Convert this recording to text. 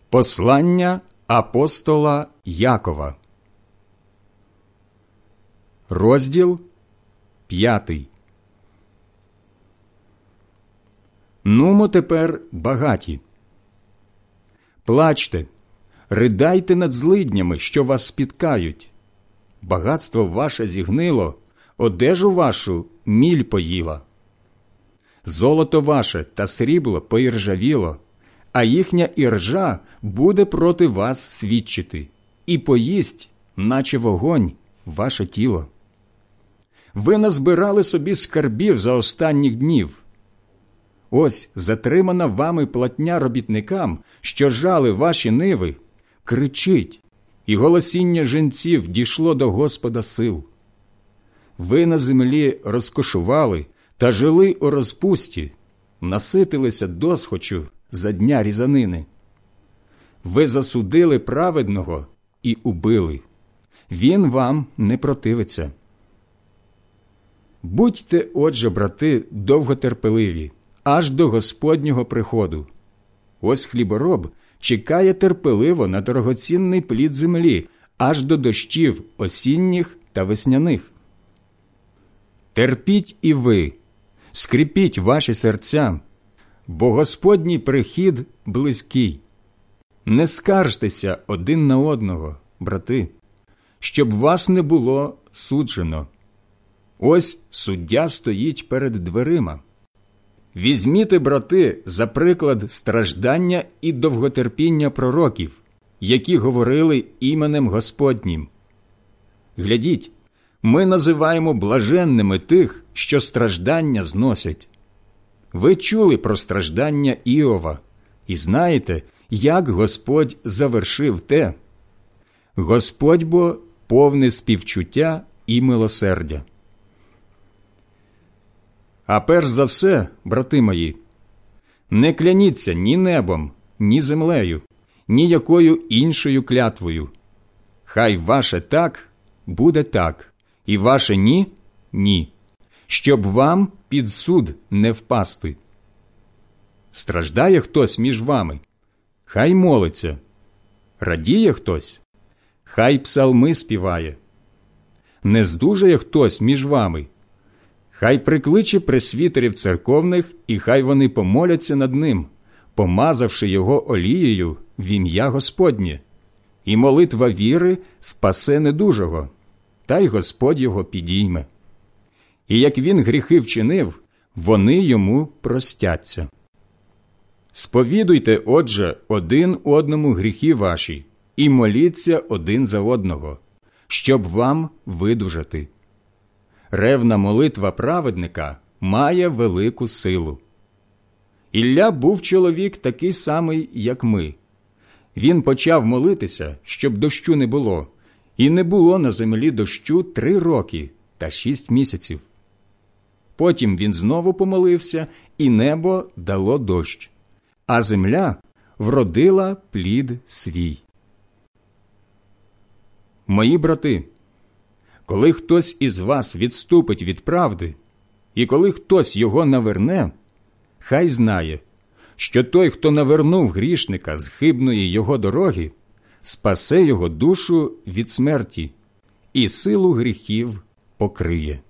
Послання апостола Якова. Розділ 5. Нумо тепер багаті. Плачте, ридайте над злиднями, що вас спіткають. Багатство ваше зігнило, одежу вашу міль поїла. Золото ваше та срібло поіржавіло, а їхня іржа буде проти вас свідчити, і поїсть, наче вогонь, ваше тіло. Ви назбирали собі скарбів за останніх днів. Ось затримана вами платня робітникам, що жали ваші ниви, кричить, і голосіння жінців дійшло до Господа сил. Ви на землі розкошували та жили у розпусті, наситилися досхочу за дня різанини. Ви засудили праведного і убили. Він вам не противиться. Будьте, отже, брати, довготерпеливі, аж до Господнього приходу. Ось хлібороб чекає терпеливо на дорогоцінний плід землі, аж до дощів осінніх та весняних. Терпіть і ви, скріпіть ваші серця, бо Господній прихід близький. Не скаржтеся один на одного, брати, щоб вас не було суджено. Ось суддя стоїть перед дверима. Візьміте, брати, за приклад страждання і довготерпіння пророків, які говорили іменем Господнім. Глядіть, ми називаємо блаженними тих, що страждання зносять. Ви чули про страждання Іова і знаєте, як Господь завершив те. Господь бо повний співчуття і милосердя. А перш за все, брати мої, не кляніться ні небом, ні землею, ні якою іншою клятвою. Хай ваше так буде так, і ваше ні – ні, щоб вам під суд не впасти. Страждає хтось між вами? Хай молиться. Радіє хтось? Хай псалми співає. Не здужає хтось між вами? Хай прикличе пресвітерів церковних, і хай вони помоляться над ним, помазавши його олією в ім'я Господнє. І молитва віри спасе недужого, та й Господь його підійме. І як він гріхи вчинив, вони йому простяться. Сповідуйте, отже, один одному гріхи ваші, і моліться один за одного, щоб вам видужати. Ревна молитва праведника має велику силу. Ілля був чоловік такий самий, як ми. Він почав молитися, щоб дощу не було, і не було на землі дощу 3 роки та 6 місяців. Потім він знову помолився, і небо дало дощ, а земля вродила плід свій. Мої брати, коли хтось із вас відступить від правди, і коли хтось його наверне, хай знає, що той, хто навернув грішника з хибної його дороги, спасе його душу від смерті і силу гріхів покриє.